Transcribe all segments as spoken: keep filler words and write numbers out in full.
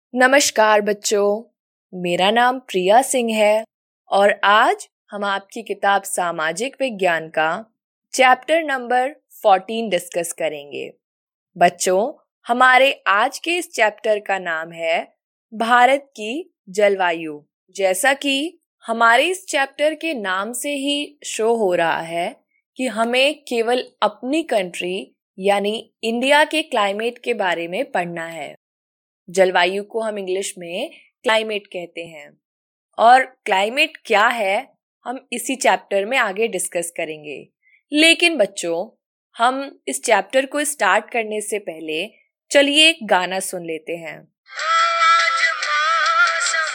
नमस्कार बच्चों, मेरा नाम प्रिया सिंह है और आज हम आपकी किताब सामाजिक विज्ञान का चैप्टर नंबर चौदह डिस्कस करेंगे। बच्चों, हमारे आज के इस चैप्टर का नाम है भारत की जलवायु। जैसा कि हमारे इस चैप्टर के नाम से ही शो हो रहा है कि हमें केवल अपनी कंट्री यानी इंडिया के क्लाइमेट के बारे में पढ़ना है। जलवायु को हम इंग्लिश में क्लाइमेट कहते हैं और क्लाइमेट क्या है हम इसी चैप्टर में आगे डिस्कस करेंगे। लेकिन बच्चों, हम इस चैप्टर को स्टार्ट करने से पहले चलिए एक गाना सुन लेते हैं। आज मौसम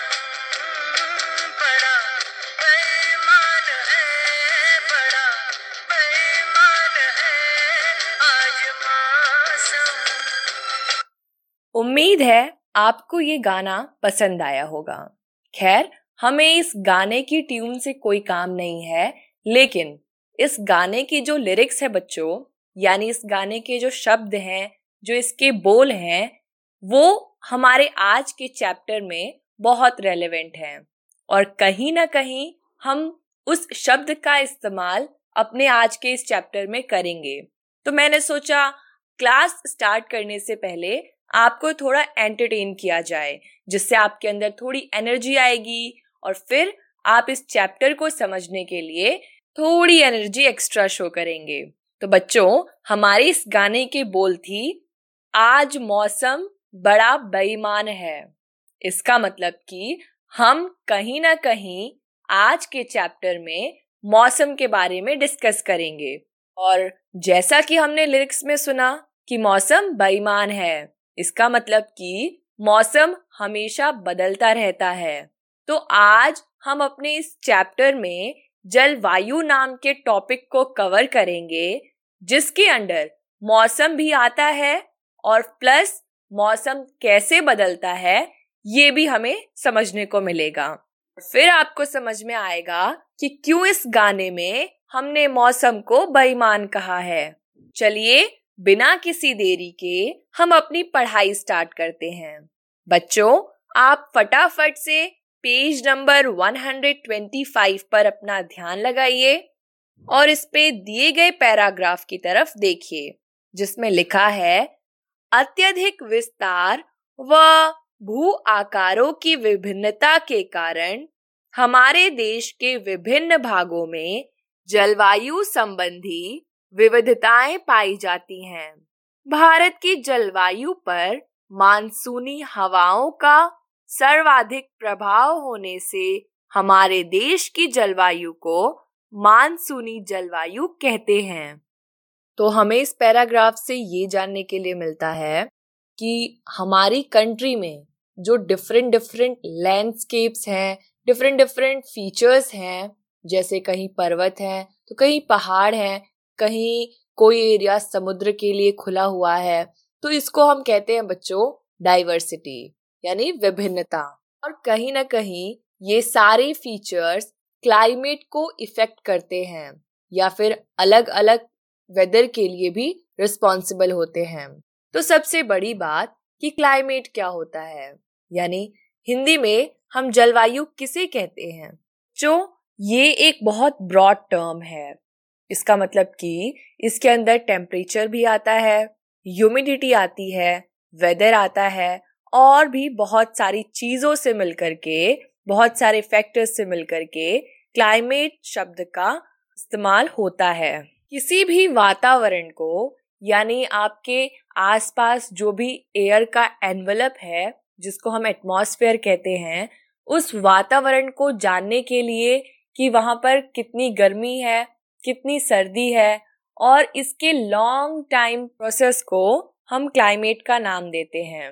बड़ा बेईमान है, बड़ा बेईमान है आज मौसम। उम्मीद है आपको ये गाना पसंद आया होगा। खैर, हमें इस गाने की ट्यून से कोई काम नहीं है, लेकिन इस गाने की जो लिरिक्स है बच्चों, यानी इस गाने के जो शब्द हैं, जो इसके बोल हैं, वो हमारे आज के चैप्टर में बहुत रेलेवेंट हैं और कहीं ना कहीं हम उस शब्द का इस्तेमाल अपने आज के इस चैप्टर में करेंगे। तो मैंने सोचा क्लास स्टार्ट करने से पहले आपको थोड़ा एंटरटेन किया जाए, जिससे आपके अंदर थोड़ी एनर्जी आएगी और फिर आप इस चैप्टर को समझने के लिए थोड़ी एनर्जी एक्स्ट्रा शो करेंगे। तो बच्चों, हमारे इस गाने के बोल थी, आज मौसम बड़ा बेईमान है। इसका मतलब कि हम कहीं ना कहीं आज के चैप्टर में मौसम के बारे में डिस्कस करेंगे। और जैसा कि हमने लिरिक्स में सुना कि मौसम बेईमान है, इसका मतलब कि मौसम हमेशा बदलता रहता है। तो आज हम अपने इस चैप्टर में जलवायु नाम के टॉपिक को कवर करेंगे, जिसके अंदर मौसम भी आता है और प्लस मौसम कैसे बदलता है ये भी हमें समझने को मिलेगा। फिर आपको समझ में आएगा कि क्यों इस गाने में हमने मौसम को बेईमान कहा है। चलिए बिना किसी देरी के हम अपनी पढ़ाई स्टार्ट करते हैं। बच्चों, आप फटाफट से पेज नंबर एक सौ पच्चीस पर अपना ध्यान लगाइए और इस पे दिए गए पैराग्राफ की तरफ देखिए, जिसमें लिखा है, अत्यधिक विस्तार व भू आकारों की विभिन्नता के कारण हमारे देश के विभिन्न भागों में जलवायु संबंधी विविधताएं पाई जाती हैं। भारत की जलवायु पर मानसूनी हवाओं का सर्वाधिक प्रभाव होने से हमारे देश की जलवायु को मानसूनी जलवायु कहते हैं। तो हमें इस पैराग्राफ से ये जानने के लिए मिलता है कि हमारी कंट्री में जो डिफरेंट डिफरेंट लैंडस्केप्स हैं, डिफरेंट डिफरेंट फीचर्स हैं, जैसे कहीं पर्वत हैं तो कहीं पहाड़ हैं, कहीं कोई एरिया समुद्र के लिए खुला हुआ है, तो इसको हम कहते हैं बच्चों डाइवर्सिटी यानी विभिन्नता। और कहीं ना कहीं ये सारे फीचर्स क्लाइमेट को इफेक्ट करते हैं या फिर अलग अलग वेदर के लिए भी रिस्पॉन्सिबल होते हैं। तो सबसे बड़ी बात कि क्लाइमेट क्या होता है, यानी हिंदी में हम जलवायु किसे कहते हैं। जो ये एक बहुत ब्रॉड टर्म है। इसका मतलब कि इसके अंदर टेम्परेचर भी आता है, ह्यूमिडिटी आती है, वेदर आता है और भी बहुत सारी चीजों से मिलकर के, बहुत सारे फैक्टर्स से मिलकर के क्लाइमेट शब्द का इस्तेमाल होता है। किसी भी वातावरण को, यानी आपके आसपास जो भी एयर का एनवलप है, जिसको हम एटमॉस्फेयर कहते हैं, उस वातावरण को जानने के लिए कि वहां पर कितनी गर्मी है, कितनी सर्दी है, और इसके लॉन्ग टाइम प्रोसेस को हम क्लाइमेट का नाम देते हैं।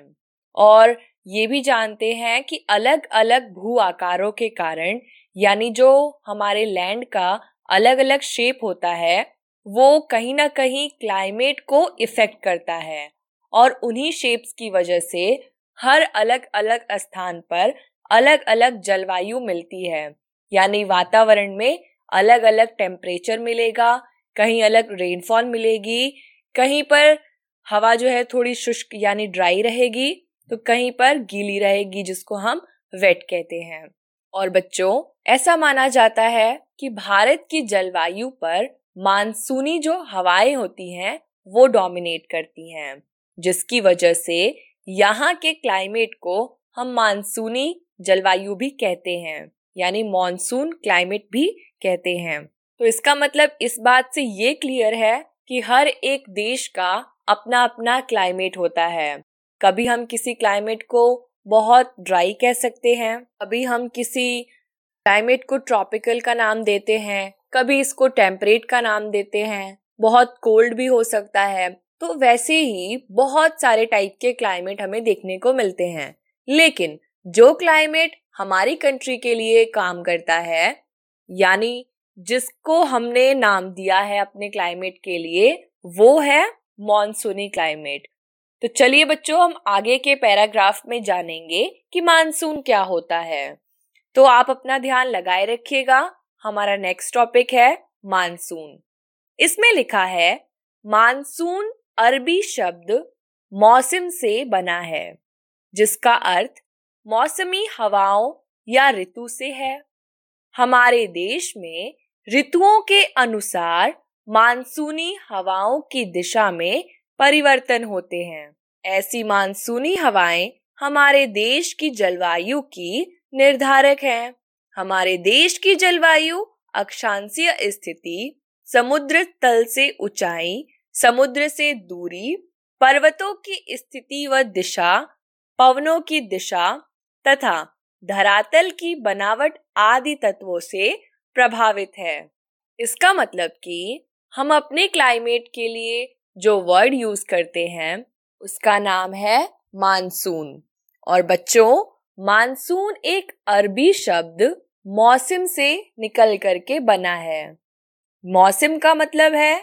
और ये भी जानते हैं कि अलग अलग भू आकारों के कारण, यानी जो हमारे लैंड का अलग अलग शेप होता है, वो कहीं ना कहीं क्लाइमेट को इफेक्ट करता है और उन्हीं शेप्स की वजह से हर अलग अलग स्थान पर अलग अलग जलवायु मिलती है। यानी वातावरण में अलग अलग टेम्परेचर मिलेगा, कहीं अलग रेनफॉल मिलेगी, कहीं पर हवा जो है थोड़ी शुष्क यानी ड्राई रहेगी, तो कहीं पर गीली रहेगी जिसको हम वेट कहते हैं। और बच्चों, ऐसा माना जाता है कि भारत की जलवायु पर मानसूनी जो हवाएं होती हैं वो डोमिनेट करती हैं, जिसकी वजह से यहाँ के क्लाइमेट को हम मानसूनी जलवायु भी कहते हैं, यानी मॉनसून क्लाइमेट भी कहते हैं। तो इसका मतलब इस बात से ये क्लियर है कि हर एक देश का अपना अपना क्लाइमेट होता है। कभी हम किसी क्लाइमेट को बहुत ड्राई कह सकते हैं, कभी हम किसी क्लाइमेट को ट्रॉपिकल का नाम देते हैं, कभी इसको टेम्परेट का नाम देते हैं, बहुत कोल्ड भी हो सकता है। तो वैसे ही बहुत सारे टाइप के क्लाइमेट हमें देखने को मिलते हैं, लेकिन जो क्लाइमेट हमारी कंट्री के लिए काम करता है, यानी जिसको हमने नाम दिया है अपने क्लाइमेट के लिए, वो है मॉनसूनी क्लाइमेट। तो चलिए बच्चों, हम आगे के पैराग्राफ में जानेंगे कि मानसून क्या होता है। तो आप अपना ध्यान लगाए रखिएगा। हमारा नेक्स्ट टॉपिक है मानसून। इसमें लिखा है, मानसून अरबी शब्द मौसम से बना है, जिसका अर्थ मौसमी हवाओं या ऋतु से है। हमारे देश में ऋतुओं के अनुसार मानसूनी हवाओं की दिशा में परिवर्तन होते हैं। ऐसी मानसूनी हवाएं हमारे देश की जलवायु की निर्धारक हैं। हमारे देश की जलवायु अक्षांशीय स्थिति, समुद्र तल से ऊंचाई, समुद्र से दूरी, पर्वतों की स्थिति व दिशा, पवनों की दिशा तथा धरातल की बनावट आदि तत्वों से प्रभावित है। इसका मतलब कि हम अपने क्लाइमेट के लिए जो वर्ड यूज करते हैं उसका नाम है मानसून। और बच्चों, मानसून एक अरबी शब्द मौसम से निकल करके बना है। मौसम का मतलब है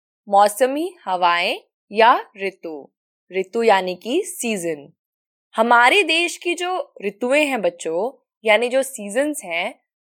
मौसमी हवाएं या ऋतु। ऋतु यानी कि सीजन। हमारे देश की जो ऋतुएं हैं बच्चों, यानी जो सीजन्स हैं,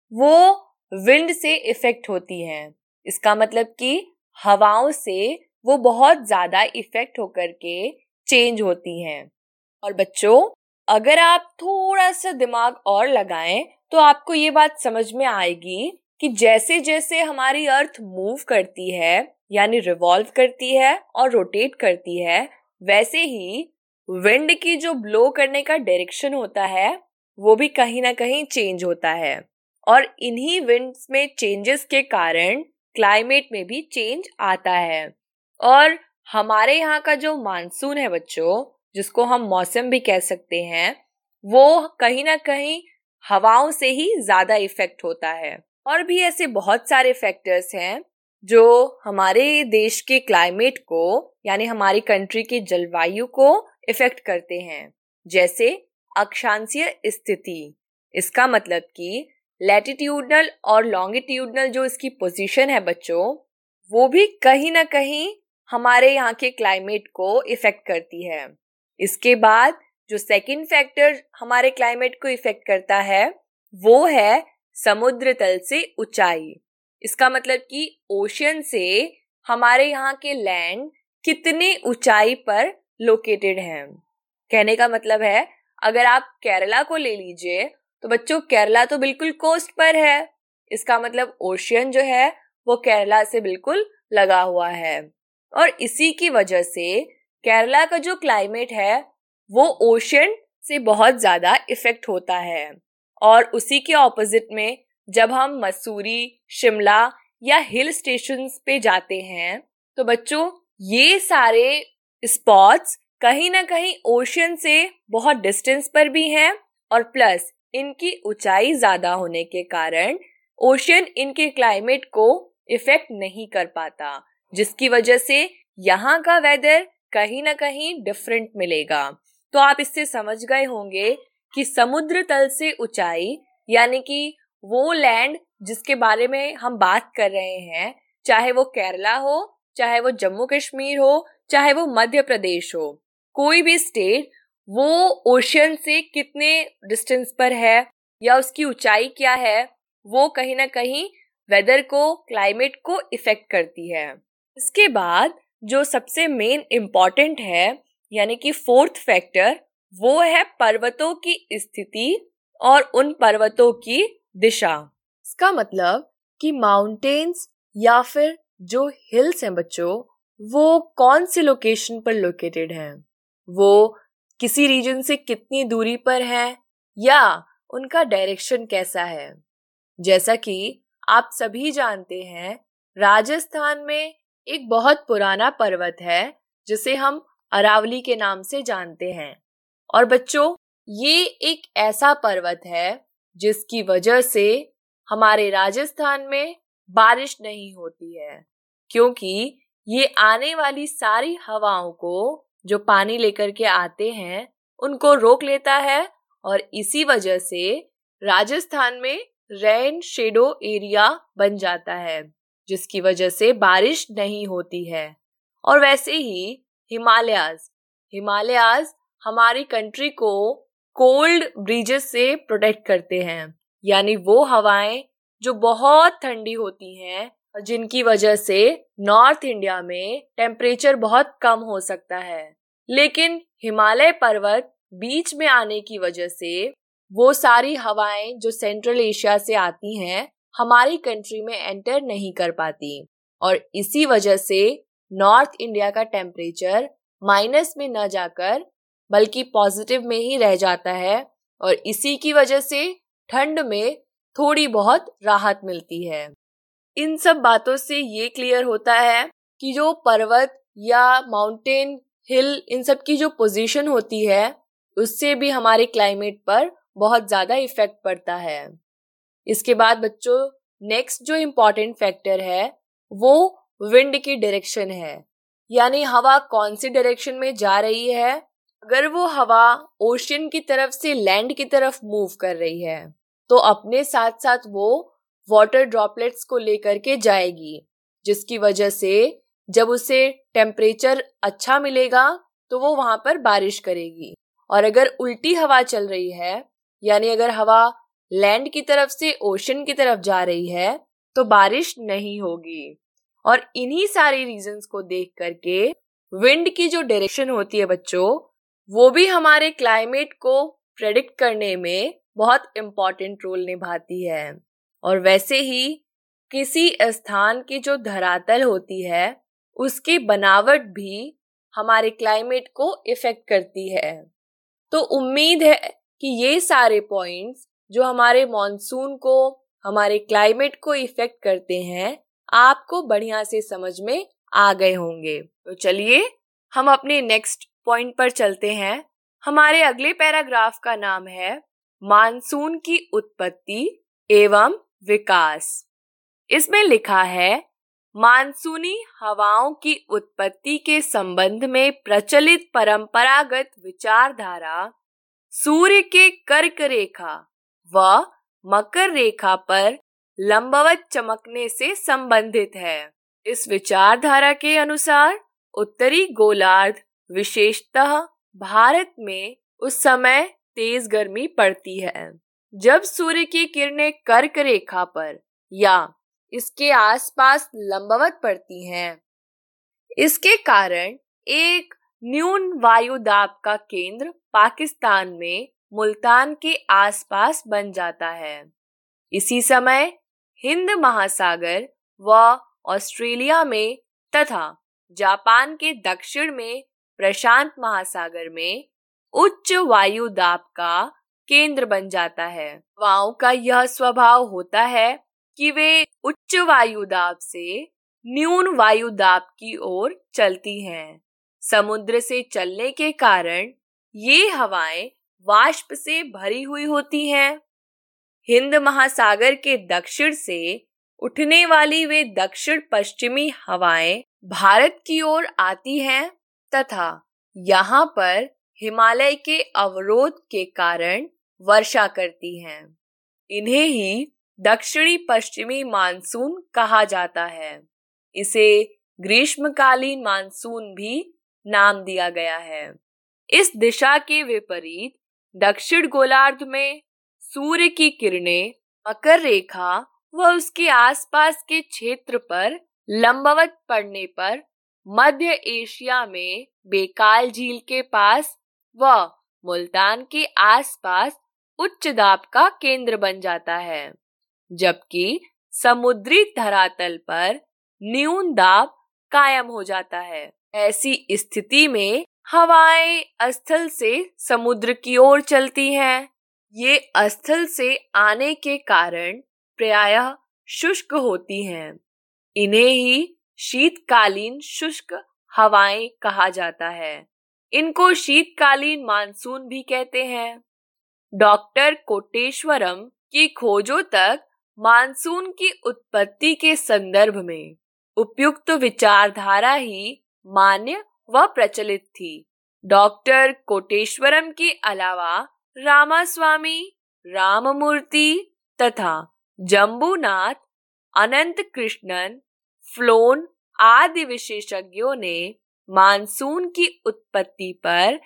वो विंड से इफेक्ट होती हैं। इसका मतलब कि हवाओं से वो बहुत ज्यादा इफेक्ट होकर के चेंज होती हैं। और बच्चों, अगर आप थोड़ा सा दिमाग और लगाएं तो आपको ये बात समझ में आएगी कि जैसे जैसे हमारी अर्थ मूव करती है, यानी रिवॉल्व करती है और रोटेट करती है, वैसे ही विंड की जो ब्लो करने का डायरेक्शन होता है वो भी कहीं ना कहीं चेंज होता है। और इन्हीं विंड्स में चेंजेस के कारण क्लाइमेट में भी चेंज आता है। और हमारे यहाँ का जो मानसून है बच्चों, जिसको हम मौसम भी कह सकते हैं, वो कहीं ना कहीं हवाओं से ही ज्यादा इफेक्ट होता है। और भी ऐसे बहुत सारे फैक्टर्स हैं जो हमारे देश के क्लाइमेट को, यानी हमारी कंट्री की जलवायु को इफेक्ट करते हैं, जैसे अक्षांशीय स्थिति। इसका मतलब कि लैटिट्यूडनल और लॉन्गिट्यूडनल जो इसकी पोजीशन है बच्चों, वो भी कहीं ना कहीं हमारे यहाँ के क्लाइमेट को इफेक्ट करती है। इसके बाद जो सेकंड फैक्टर हमारे क्लाइमेट को इफेक्ट करता है वो है समुद्र तल से ऊंचाई। इसका मतलब कि ओशियन से हमारे यहाँ के लैंड कितने ऊंचाई पर लोकेटेड हैं। कहने का मतलब है, अगर आप केरला को ले लीजिए तो बच्चों, केरला तो बिल्कुल कोस्ट पर है। इसका मतलब ओशियन जो है वो केरला से बिल्कुल लगा हुआ है। और इसी की वजह से केरला का जो क्लाइमेट है वो ओशियन से बहुत ज्यादा इफेक्ट होता है। और उसी के ऑपोजिट में जब हम मसूरी, शिमला या हिल स्टेशंस पे जाते हैं तो बच्चों, ये सारे स्पॉट्स कहीं ना कहीं ओशियन से बहुत डिस्टेंस पर भी हैं, और प्लस इनकी ऊंचाई ज्यादा होने के कारण ओशियन इनके क्लाइमेट को इफेक्ट नहीं कर पाता, जिसकी वजह से यहाँ का वेदर कहीं ना कहीं डिफरेंट मिलेगा। तो आप इससे समझ गए होंगे कि समुद्र तल से ऊंचाई, यानी कि वो लैंड जिसके बारे में हम बात कर रहे हैं, चाहे वो केरला हो, चाहे वो जम्मू कश्मीर हो, चाहे वो मध्य प्रदेश हो, कोई भी स्टेट, वो ओशियन से कितने डिस्टेंस पर है या उसकी ऊंचाई क्या है, वो कहीं ना कहीं वेदर को, क्लाइमेट को इफेक्ट करती है। इसके बाद जो सबसे मेन इम्पॉर्टेंट है, यानी कि फोर्थ फैक्टर, वो है पर्वतों की स्थिति और उन पर्वतों की दिशा। इसका मतलब कि माउंटेन्स या फिर जो हिल्स हैं बच्चों, वो कौन सी लोकेशन पर लोकेटेड हैं, वो किसी रीजन से कितनी दूरी पर है, या उनका डायरेक्शन कैसा है। जैसा कि आप सभी जानते हैं, राजस्थान में एक बहुत पुराना पर्वत है जिसे हम अरावली के नाम से जानते हैं। और बच्चों, ये एक ऐसा पर्वत है जिसकी वजह से हमारे राजस्थान में बारिश नहीं होती है, क्योंकि ये आने वाली सारी हवाओं को जो पानी लेकर के आते हैं उनको रोक लेता है, और इसी वजह से राजस्थान में रेन शेडो एरिया बन जाता है, जिसकी वजह से बारिश नहीं होती है। और वैसे ही हिमालयाज हिमालयाज हमारी कंट्री को कोल्ड ब्रीजेस से प्रोटेक्ट करते हैं, यानी वो हवाएं जो बहुत ठंडी होती हैं और जिनकी वजह से नॉर्थ इंडिया में टेम्परेचर बहुत कम हो सकता है। लेकिन हिमालय पर्वत बीच में आने की वजह से वो सारी हवाएं जो सेंट्रल एशिया से आती हैं हमारी कंट्री में एंटर नहीं कर पाती, और इसी वजह से नॉर्थ इंडिया का टेम्परेचर माइनस में न जाकर बल्कि पॉजिटिव में ही रह जाता है, और इसी की वजह से ठंड में थोड़ी बहुत राहत मिलती है। इन सब बातों से ये क्लियर होता है कि जो पर्वत या माउंटेन हिल इन सब की जो पोजीशन होती है उससे भी हमारे क्लाइमेट पर बहुत ज्यादा इफेक्ट पड़ता है। इसके बाद बच्चों, नेक्स्ट जो इम्पोर्टेंट फैक्टर है वो विंड की डायरेक्शन है, यानी हवा कौन सी डायरेक्शन में जा रही है। अगर वो हवा ओशियन की तरफ से लैंड की तरफ मूव कर रही है तो अपने साथ साथ वो वाटर ड्रॉपलेट्स को लेकर के जाएगी, जिसकी वजह से जब उसे टेम्परेचर अच्छा मिलेगा तो वो वहां पर बारिश करेगी। और अगर उल्टी हवा चल रही है, यानी अगर हवा लैंड की तरफ से ओशन की तरफ जा रही है तो बारिश नहीं होगी। और इन्हीं सारी रीजंस को देख करके विंड की जो डायरेक्शन होती है बच्चों, वो भी हमारे क्लाइमेट को प्रेडिक्ट करने में बहुत इम्पोर्टेंट रोल निभाती है। और वैसे ही किसी स्थान की जो धरातल होती है उसकी बनावट भी हमारे क्लाइमेट को इफेक्ट करती है। तो उम्मीद है कि ये सारे पॉइंट्स जो हमारे मॉनसून को, हमारे क्लाइमेट को इफेक्ट करते हैं, आपको बढ़िया से समझ में आ गए होंगे। तो चलिए हम अपने नेक्स्ट पॉइंट पर चलते हैं। हमारे अगले पैराग्राफ का नाम है मानसून की उत्पत्ति एवं विकास। इसमें लिखा है, मानसूनी हवाओं की उत्पत्ति के संबंध में प्रचलित परंपरागत विचारधारा सूर्य के कर्क रेखा व मकर रेखा पर लंबवत चमकने से संबंधित है। इस विचारधारा के अनुसार उत्तरी गोलार्ध, विशेषतः भारत में उस समय तेज गर्मी पड़ती है। जब सूर्य की किरणें कर्क रेखा पर या इसके आसपास लंबवत पड़ती हैं, इसके कारण एक न्यून वायु दाब का केंद्र पाकिस्तान में मुल्तान के आसपास बन जाता है। इसी समय हिंद महासागर व ऑस्ट्रेलिया में तथा जापान के दक्षिण में प्रशांत महासागर में उच्च वायु दाब का केंद्र बन जाता है। हवाओं का यह स्वभाव होता है कि वे उच्च वायु दाब से न्यून वायु दाब की ओर चलती हैं। समुद्र से चलने के कारण ये हवाएं वाष्प से भरी हुई होती हैं। हिंद महासागर के दक्षिण से उठने वाली वे दक्षिण पश्चिमी हवाएं भारत की ओर आती हैं तथा यहाँ पर हिमालय के अवरोध के कारण वर्षा करती हैं। इन्हें ही दक्षिणी पश्चिमी मानसून कहा जाता है। इसे ग्रीष्मकालीन मानसून भी नाम दिया गया है। इस दिशा के विपरीत दक्षिण गोलार्ध में सूर्य की किरणें मकर रेखा व उसके आसपास के क्षेत्र पर लंबवत पड़ने पर मध्य एशिया में बेकाल झील के पास व मुल्तान के आसपास उच्च दाब का केंद्र बन जाता है, जबकि समुद्री धरातल पर न्यून दाब कायम हो जाता है। ऐसी स्थिति में हवाएं स्थल से समुद्र की ओर चलती हैं। ये स्थल से आने के कारण प्रायः शुष्क होती हैं। इन्हें ही शीतकालीन शुष्क हवाएं कहा जाता है। इनको शीतकालीन मानसून भी कहते हैं। डॉक्टर कोटेश्वरम की खोजों तक मानसून की उत्पत्ति के संदर्भ में उपयुक्त विचारधारा ही मान्य व प्रचलित थी। डॉक्टर कोटेश्वरम के अलावा रामास्वामी, राममूर्ति तथा जम्बूनाथ, अनंत कृष्णन, फ्लोन आदि विशेषज्ञों ने मानसून की उत्पत्ति पर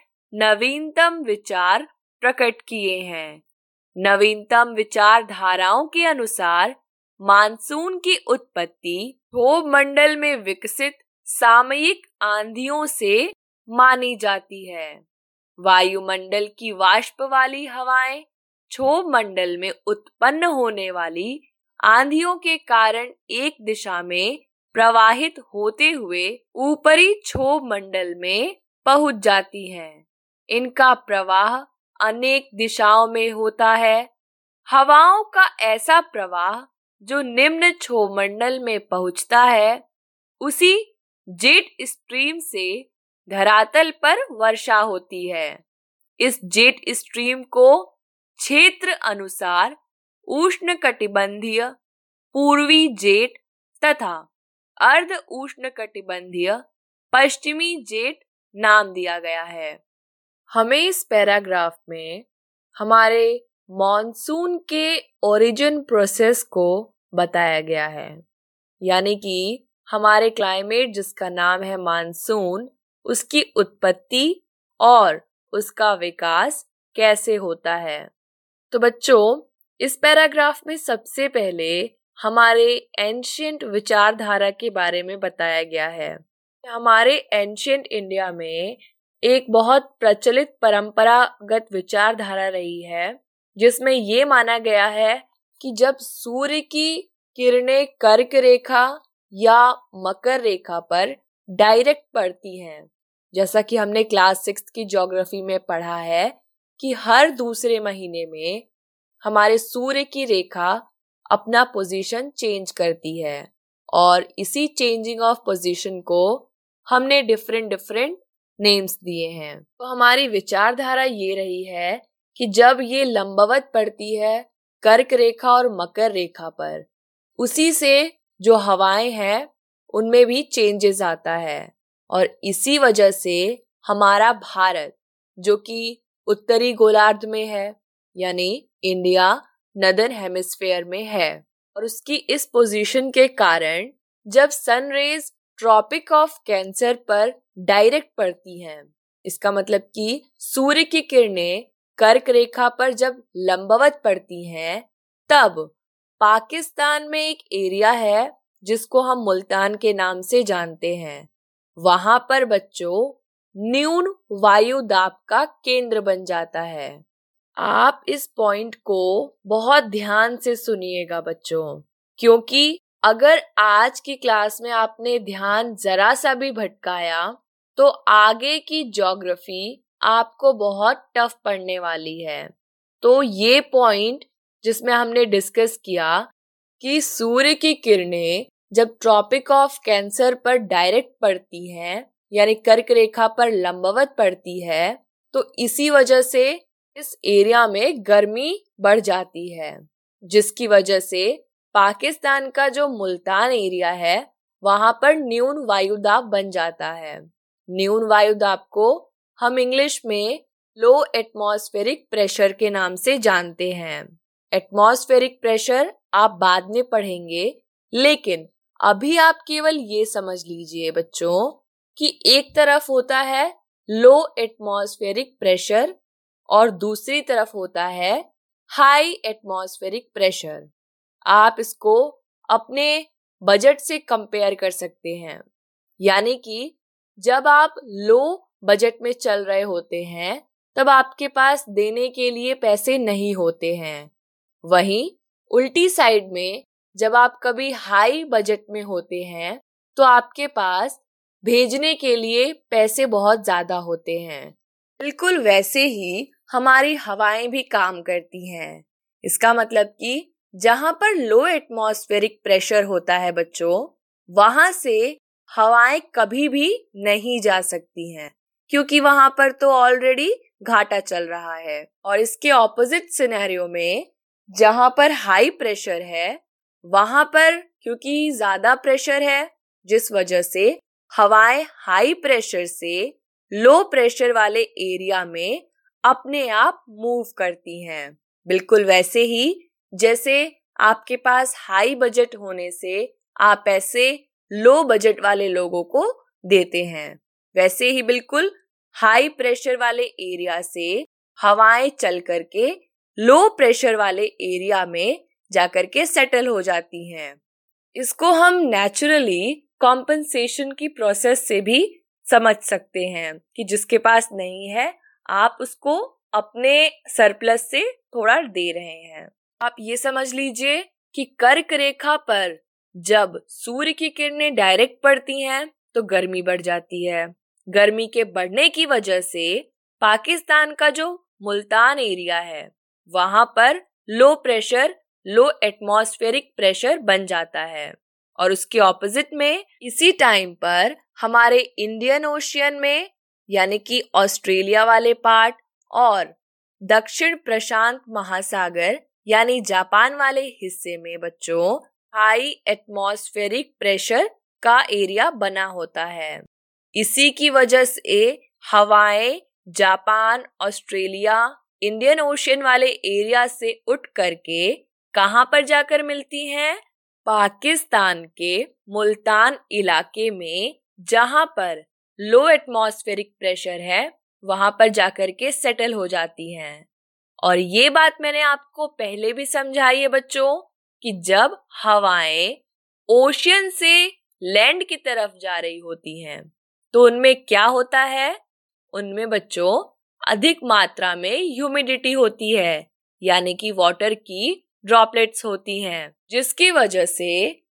नवीनतम विचार प्रकट किए हैं। नवीनतम विचारधाराओं के अनुसार मानसून की उत्पत्ति क्षोभ मंडल में विकसित सामयिक आंधियों से मानी जाती है। वायुमंडल की वाष्प वाली हवाएं क्षोभ मंडल में उत्पन्न होने वाली आंधियों के कारण एक दिशा में प्रवाहित होते हुए ऊपरी क्षोभ मंडल में पहुंच जाती हैं। इनका प्रवाह अनेक दिशाओं में होता है। हवाओं का ऐसा प्रवाह जो निम्न क्षोभ मंडल में पहुंचता है, उसी जेट स्ट्रीम से धरातल पर वर्षा होती है। इस जेट स्ट्रीम को क्षेत्र अनुसार उष्णकटिबंधीय, पूर्वी जेट तथा अर्ध उष्णकटिबंधीय पश्चिमी जेट नाम दिया गया है। हमें इस पैराग्राफ में हमारे मॉनसून के ओरिजिन प्रोसेस को बताया गया है, यानी कि हमारे क्लाइमेट जिसका नाम है मानसून, उसकी उत्पत्ति और उसका विकास कैसे होता है। तो बच्चों, इस पैराग्राफ में सबसे पहले हमारे एंशिएंट विचारधारा के बारे में बताया गया है। हमारे एंशिएंट इंडिया में एक बहुत प्रचलित परंपरागत विचारधारा रही है, जिसमें ये माना गया है कि जब सूर्य की किरणें कर्क रेखा या मकर रेखा पर डायरेक्ट पड़ती हैं, जैसा कि हमने क्लास सिक्स की ज्योग्राफी में पढ़ा है कि हर दूसरे महीने में हमारे सूर्य की रेखा अपना पोजीशन चेंज करती है, और इसी चेंजिंग ऑफ पोजीशन को हमने डिफरेंट डिफरेंट नेम्स दिए हैं। तो हमारी विचारधारा ये रही है कि जब ये लंबवत पड़ती है कर्क रेखा और मकर रेखा पर, उसी से जो हवाएं हैं उनमें भी चेंजेस आता है, और इसी वजह से हमारा भारत, जो कि उत्तरी गोलार्ध में है, यानी इंडिया नदर्न हेमिस्फेयर में है, और उसकी इस पोजीशन के कारण जब sun rays tropic of cancer पर डायरेक्ट पड़ती हैं, इसका मतलब कि सूर्य की किरणें कर्क रेखा पर जब लंबवत पड़ती हैं, तब पाकिस्तान में एक एरिया है जिसको हम मुल्तान के नाम से जानते हैं। वहां पर बच्चों न्यून वायु दाब का केंद्र बन जाता है। आप इस पॉइंट को बहुत ध्यान से सुनिएगा बच्चों, क्योंकि अगर आज की क्लास में आपने ध्यान जरा सा भी भटकाया तो आगे की ज्योग्राफी आपको बहुत टफ पड़ने वाली है। तो ये पॉइंट जिसमें हमने डिस्कस किया कि सूर्य की किरणें जब ट्रॉपिक ऑफ कैंसर पर डायरेक्ट पड़ती हैं, यानी कर्क रेखा पर लंबवत पड़ती है, तो इसी वजह से इस एरिया में गर्मी बढ़ जाती है, जिसकी वजह से पाकिस्तान का जो मुल्तान एरिया है वहां पर न्यून वायुदाब बन जाता है। न्यून वायुदाब को हम इंग्लिश में लो एटमॉस्फेरिक प्रेशर के नाम से जानते हैं। एटमॉस्फेरिक प्रेशर आप बाद में पढ़ेंगे, लेकिन अभी आप केवल ये समझ लीजिए बच्चों कि एक तरफ होता है लो एटमॉस्फेरिक प्रेशर और दूसरी तरफ होता है हाई एटमॉस्फेरिक प्रेशर। आप इसको अपने बजट से कंपेयर कर सकते हैं, यानी कि जब आप लो बजट में चल रहे होते हैं तब आपके पास देने के लिए पैसे नहीं होते हैं। वहीं उल्टी साइड में जब आप कभी हाई बजट में होते हैं तो आपके पास भेजने के लिए पैसे बहुत ज्यादा होते हैं। बिल्कुल वैसे ही हमारी हवाएं भी काम करती हैं। इसका मतलब कि जहां पर लो एटमॉस्फेरिक प्रेशर होता है बच्चों, वहां से हवाएं कभी भी नहीं जा सकती हैं, क्योंकि वहां पर तो ऑलरेडी घाटा चल रहा है। और इसके ऑपोजिट सिनेरियो में जहां पर हाई प्रेशर है, वहां पर क्योंकि ज्यादा प्रेशर है, जिस वजह से हवाएं हाई प्रेशर से लो प्रेशर वाले एरिया में अपने आप मूव करती हैं। बिल्कुल वैसे ही जैसे आपके पास हाई बजट होने से आप पैसे लो बजट वाले लोगों को देते हैं, वैसे ही बिल्कुल हाई प्रेशर वाले एरिया से हवाएं चल करके लो प्रेशर वाले एरिया में जाकर के सेटल हो जाती हैं। इसको हम नेचुरली कॉम्पनसेशन की प्रोसेस से भी समझ सकते हैं कि जिसके पास नहीं है आप उसको अपने सरप्लस से थोड़ा दे रहे हैं। आप ये समझ लीजिए कि कर्क रेखा पर जब सूर्य की किरणें डायरेक्ट पड़ती हैं तो गर्मी बढ़ जाती है। गर्मी के बढ़ने की वजह से पाकिस्तान का जो मुल्तान एरिया है वहां पर low pressure low atmospheric pressure बन जाता है। और उसके ऑपोजिट में इसी टाइम पर हमारे इंडियन ओशियन में यानी कि ऑस्ट्रेलिया वाले पार्ट और दक्षिण प्रशांत महासागर यानी जापान वाले हिस्से में बच्चों हाई एटमॉस्फेरिक प्रेशर का एरिया बना होता है। इसी की वजह से हवाएं जापान, ऑस्ट्रेलिया, इंडियन ओशियन वाले एरिया से उठ करके कहां पर जाकर मिलती हैं? पाकिस्तान के मुल्तान इलाके में, जहां पर लो एटमॉस्फेरिक प्रेशर है वहां पर जाकर के सेटल हो जाती हैं। और ये बात मैंने आपको पहले भी समझाई है बच्चों कि जब हवाएं ओशियन से लैंड की तरफ जा रही होती हैं तो उनमें क्या होता है? उनमें बच्चों अधिक मात्रा में ह्यूमिडिटी होती है, यानी कि वाटर की ड्रॉपलेट्स होती हैं, जिसकी वजह से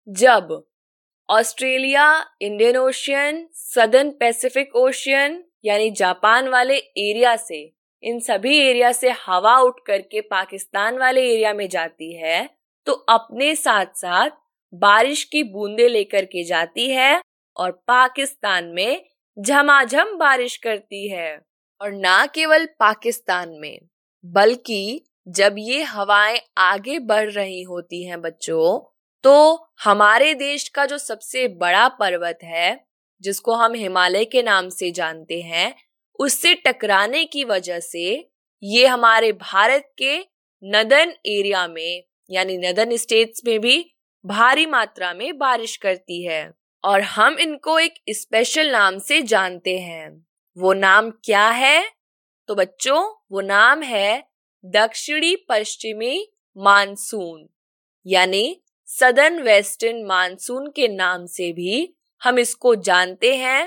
जब Australia, Indian Ocean, Southern Pacific Ocean यानी जापान वाले एरिया से, इन सभी एरिया से हवा उठ करके पाकिस्तान वाले एरिया में जाती है तो अपने साथ साथ बारिश की बूंदें लेकर के जाती है और पाकिस्तान में झमाझम बारिश करती है। और ना केवल पाकिस्तान में, बल्कि जब ये हवाएं आगे बढ़ रही होती हैं बच्चों, तो हमारे देश का जो सबसे बड़ा पर्वत है जिसको हम हिमालय के नाम से जानते हैं, उससे टकराने की वजह से ये हमारे भारत के नदर्न एरिया में यानी नदर्न स्टेट्स में भी भारी मात्रा में बारिश करती है। और हम इनको एक स्पेशल नाम से जानते हैं। वो नाम क्या है? तो बच्चों वो नाम है दक्षिणी पश्चिमी मानसून यानी सदर्न वेस्टर्न मानसून के नाम से भी हम इसको जानते हैं,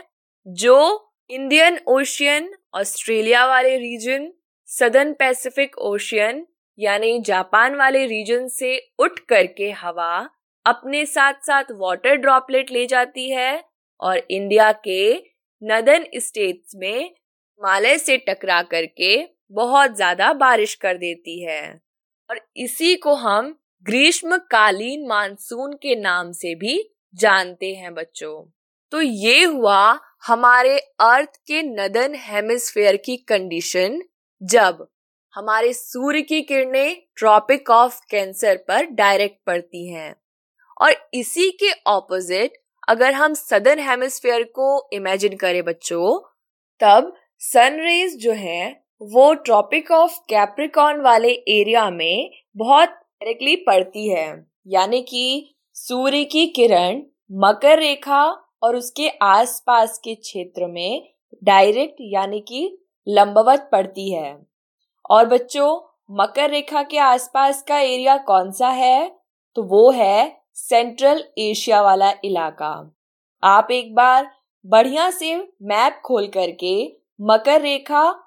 जो इंडियन ओशियन, ऑस्ट्रेलिया वाले रीजन, सदर्न पैसिफिक ओशियन यानी जापान वाले रीजन से उठ करके हवा अपने साथ साथ वाटर ड्रॉपलेट ले जाती है और इंडिया के नदर्न स्टेट्स में हिमालय से टकरा करके बहुत ज्यादा बारिश कर देती है। और इसी को हम ग्रीष्मकालीन मानसून के नाम से भी जानते हैं बच्चों। तो ये हुआ हमारे अर्थ के नदर्न हेमिस्फेयर की कंडीशन जब हमारे सूर्य की किरणें ट्रॉपिक ऑफ कैंसर पर डायरेक्ट पड़ती हैं। और इसी के ऑपोजिट अगर हम सदर्न हेमिस्फेयर को इमेजिन करें बच्चों, तब सनरेज जो है वो ट्रॉपिक ऑफ कैप्रिकॉर्न वाले एरिया में बहुत डायरेक्टली पड़ती है, यानी कि सूर्य की किरण मकर रेखा और उसके आसपास के क्षेत्र में डायरेक्ट यानी कि लंबवत पड़ती है। और बच्चों मकर रेखा के आसपास का एरिया कौन सा है? तो वो है सेंट्रल एशिया वाला इलाका। आप एक बार बढ़िया से मैप खोल करके मकर रेखा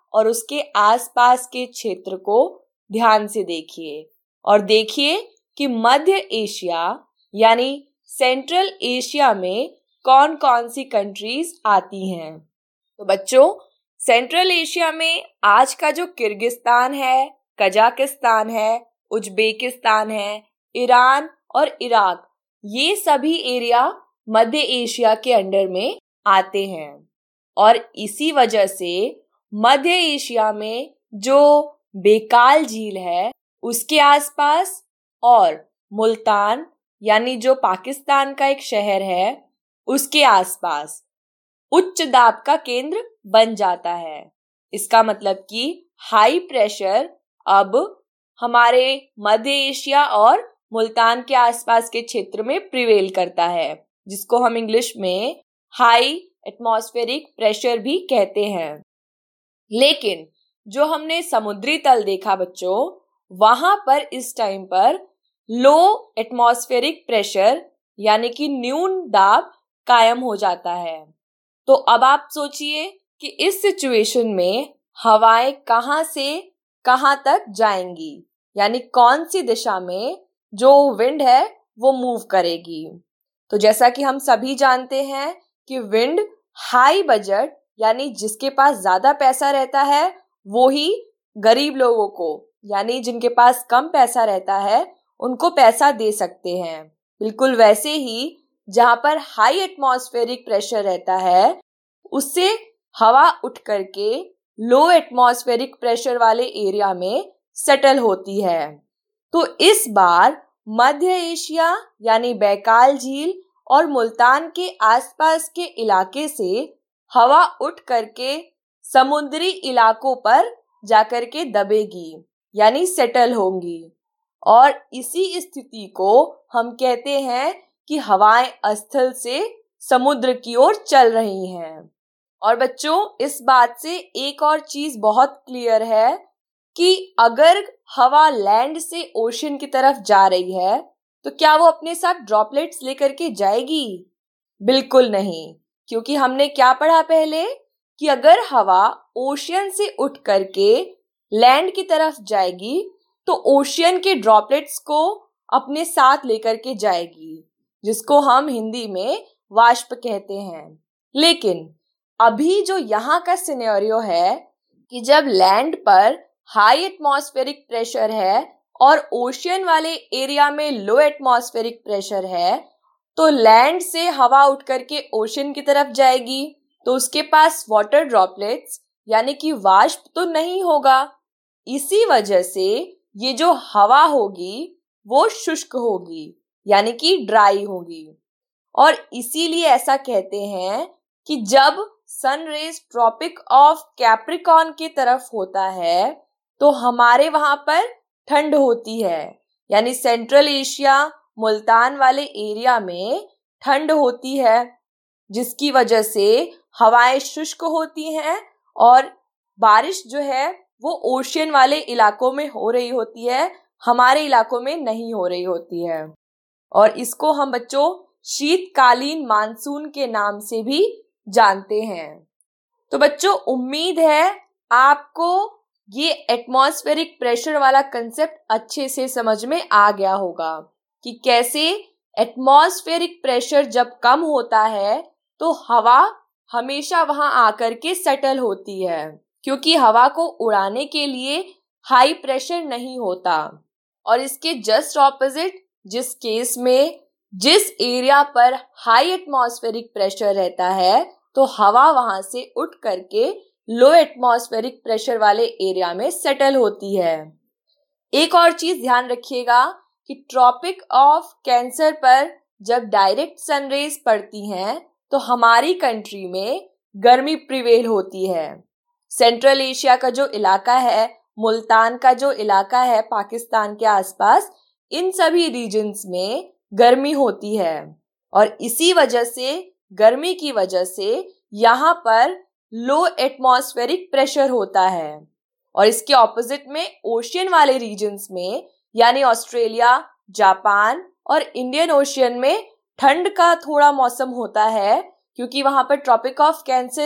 और उसके आसपास के क्षेत्र को ध्यान से देखिए और देखिए कि मध्य एशिया यानी सेंट्रल एशिया में कौन कौन सी कंट्रीज आती हैं। तो बच्चों, सेंट्रल एशिया में आज का जो किर्गिस्तान है, कजाकिस्तान है, उज्बेकिस्तान है, ईरान और इराक, ये सभी एरिया मध्य एशिया के अंडर में आते हैं। और इसी वजह से मध्य एशिया में जो बेकाल झील है उसके आसपास और मुल्तान यानी जो पाकिस्तान का एक शहर है उसके आसपास उच्च दाब का केंद्र बन जाता है। इसका मतलब कि हाई प्रेशर अब हमारे मध्य एशिया और मुल्तान के आसपास के क्षेत्र में प्रिवेल करता है, जिसको हम इंग्लिश में हाई एटमॉस्फेरिक प्रेशर भी कहते हैं। लेकिन जो हमने समुद्री तल देखा बच्चों, वहां पर इस टाइम पर लो एटमॉस्फेरिक प्रेशर यानी कि न्यून दाब कायम हो जाता है। तो अब आप सोचिए कि इस सिचुएशन में हवाएं कहां से कहां तक जाएंगी, यानी कौन सी दिशा में जो विंड है वो मूव करेगी। तो जैसा कि हम सभी जानते हैं कि विंड हाई बजट यानी जिसके पास ज्यादा पैसा रहता है वो ही गरीब लोगों को यानी जिनके पास कम पैसा रहता है उनको पैसा दे सकते हैं। बिल्कुल वैसे ही जहां पर हाई एटमॉस्फेरिक प्रेशर रहता है उससे हवा उठ करके लो एटमॉस्फेरिक प्रेशर वाले एरिया में सेटल होती है। तो इस बार मध्य एशिया यानी बैकाल झील और मुल्तान के आसपास के इलाके से हवा उठ करके समुद्री इलाकों पर जाकर के दबेगी यानी सेटल होंगी, और इसी स्थिति को हम कहते हैं कि हवाएं स्थल से समुद्र की ओर चल रही हैं। और बच्चों, इस बात से एक और चीज बहुत क्लियर है कि अगर हवा लैंड से ओशन की तरफ जा रही है तो क्या वो अपने साथ ड्रॉपलेट्स लेकर के जाएगी? बिल्कुल नहीं, क्योंकि हमने क्या पढ़ा पहले कि अगर हवा ओशियन से उठ करके लैंड की तरफ जाएगी तो ओशियन के ड्रॉपलेट्स को अपने साथ लेकर के जाएगी, जिसको हम हिंदी में वाष्प कहते हैं। लेकिन अभी जो यहाँ का सिनेरियो है कि जब लैंड पर हाई एटमॉस्फेरिक प्रेशर है और ओशियन वाले एरिया में लो एटमॉस्फेरिक प्रेशर है, तो लैंड से हवा उठ करके ओशियन की तरफ जाएगी तो उसके पास वाटर ड्रॉपलेट्स यानी कि वाष्प तो नहीं होगा। इसी वजह से ये जो हवा होगी वो शुष्क होगी यानी कि ड्राई होगी। और इसीलिए ऐसा कहते हैं कि जब sun rays tropic of capricorn की तरफ होता है तो हमारे वहां पर ठंड होती है, यानी सेंट्रल एशिया मुल्तान वाले एरिया में ठंड होती है, जिसकी वजह से हवाएं शुष्क होती हैं और बारिश जो है वो ओशियन वाले इलाकों में हो रही होती है, हमारे इलाकों में नहीं हो रही होती है। और इसको हम बच्चों शीतकालीन मानसून के नाम से भी जानते हैं। तो बच्चों, उम्मीद है आपको ये एटमॉस्फेरिक प्रेशर वाला कंसेप्ट अच्छे से समझ में आ गया होगा कि कैसे एटमॉस्फेरिक प्रेशर जब कम होता है तो हवा हमेशा वहां आकर के सेटल होती है, क्योंकि हवा को उड़ाने के लिए हाई प्रेशर नहीं होता। और इसके जस्ट ऑपोजिट, जिस केस में जिस एरिया पर हाई एटमॉस्फेरिक प्रेशर रहता है तो हवा वहां से उठ करके लो एटमॉस्फेरिक प्रेशर वाले एरिया में सेटल होती है। एक और चीज ध्यान रखिएगा कि ट्रॉपिक ऑफ कैंसर पर जब डायरेक्ट सनरेज पड़ती हैं तो हमारी कंट्री में गर्मी प्रिवेल होती है। सेंट्रल एशिया का जो इलाका है, मुल्तान का जो इलाका है पाकिस्तान के आसपास, इन सभी रीजन्स में गर्मी होती है और इसी वजह से गर्मी की वजह से यहाँ पर लो एटमॉस्फेरिक प्रेशर होता है। और इसके ऑपोजिट में ओशियन वाले रीजन्स में यानी ऑस्ट्रेलिया, जापान और इंडियन ओशियन में ठंड का थोड़ा मौसम होता है, क्योंकि वहां पर ट्रॉपिक ऑफ कैंसर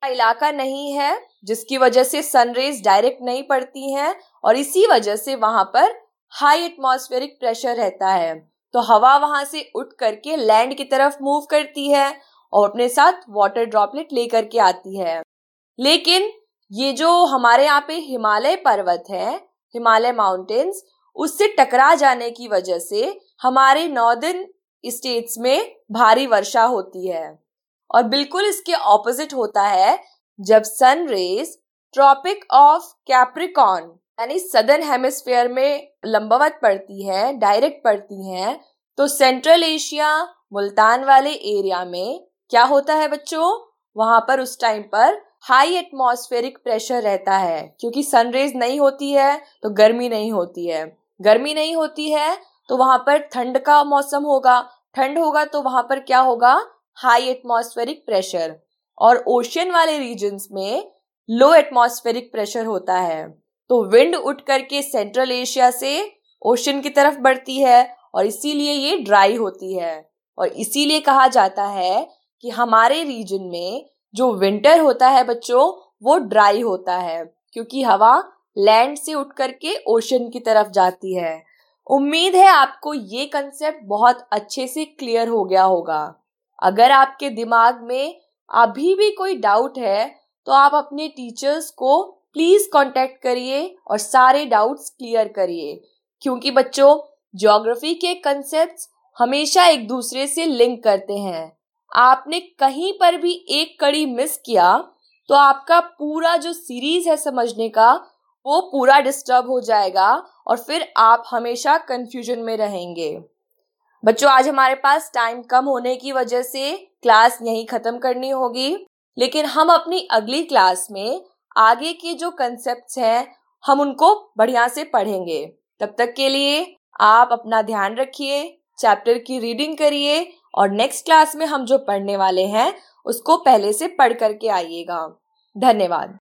इलाका नहीं है जिसकी वजह से सनरेज डायरेक्ट नहीं पड़ती हैं और इसी वजह से वहां पर हाई एटमॉस्फेरिक प्रेशर रहता है। तो हवा वहां से उठ करके लैंड की तरफ मूव करती है और अपने साथ वाटर ड्रॉपलेट लेकर के आती है। लेकिन ये जो हमारे यहाँ पे हिमालय पर्वत है, हिमालय माउंटेन्स, उससे टकरा जाने की वजह से हमारे नॉर्दर्न स्टेट्स में भारी वर्षा होती है। और बिल्कुल इसके ऑपोजिट होता है जब sun rays tropic of capricorn यानी सदर्न हेमिस्फीयर में लंबवत पड़ती है, डायरेक्ट पड़ती हैं, तो सेंट्रल एशिया, मुल्तान वाले एरिया में क्या होता है बच्चों, वहां पर उस टाइम पर हाई एटमॉस्फेरिक प्रेशर रहता है। क्योंकि सनरेज नहीं होती है तो गर्मी नहीं होती है, गर्मी नहीं होती है तो वहां पर ठंड का मौसम होगा, ठंड होगा तो वहां पर क्या होगा, हाई एटमॉस्फेरिक प्रेशर। और ओशियन वाले रीजन्स में लो एटमॉस्फेरिक प्रेशर होता है। तो विंड उठ करके सेंट्रल एशिया से ओशियन की तरफ बढ़ती है और इसीलिए ये ड्राई होती है। और इसीलिए कहा जाता है कि हमारे रीजन में जो विंटर होता है बच्चों वो ड्राई होता है, क्योंकि हवा लैंड से उठ करके ओशियन की तरफ जाती है। उम्मीद है आपको ये कंसेप्ट बहुत अच्छे से क्लियर हो गया होगा। अगर आपके दिमाग में अभी भी कोई डाउट है तो आप अपने टीचर्स को प्लीज कांटेक्ट करिए और सारे डाउट्स क्लियर करिए, क्योंकि बच्चों ज्योग्राफी के कंसेप्ट्स हमेशा एक दूसरे से लिंक करते हैं। आपने कहीं पर भी एक कड़ी मिस किया तो आपका पूरा जो सीरीज है समझने का वो पूरा डिस्टर्ब हो जाएगा और फिर आप हमेशा कंफ्यूजन में रहेंगे। बच्चों आज हमारे पास टाइम कम होने की वजह से क्लास यहीं खत्म करनी होगी, लेकिन हम अपनी अगली क्लास में आगे के जो कंसेप्ट्स हैं हम उनको बढ़िया से पढ़ेंगे। तब तक के लिए आप अपना ध्यान रखिए, चैप्टर की रीडिंग करिए और नेक्स्ट क्लास में हम जो पढ़ने वाले हैं उसको पहले से पढ़ करके आइएगा। धन्यवाद।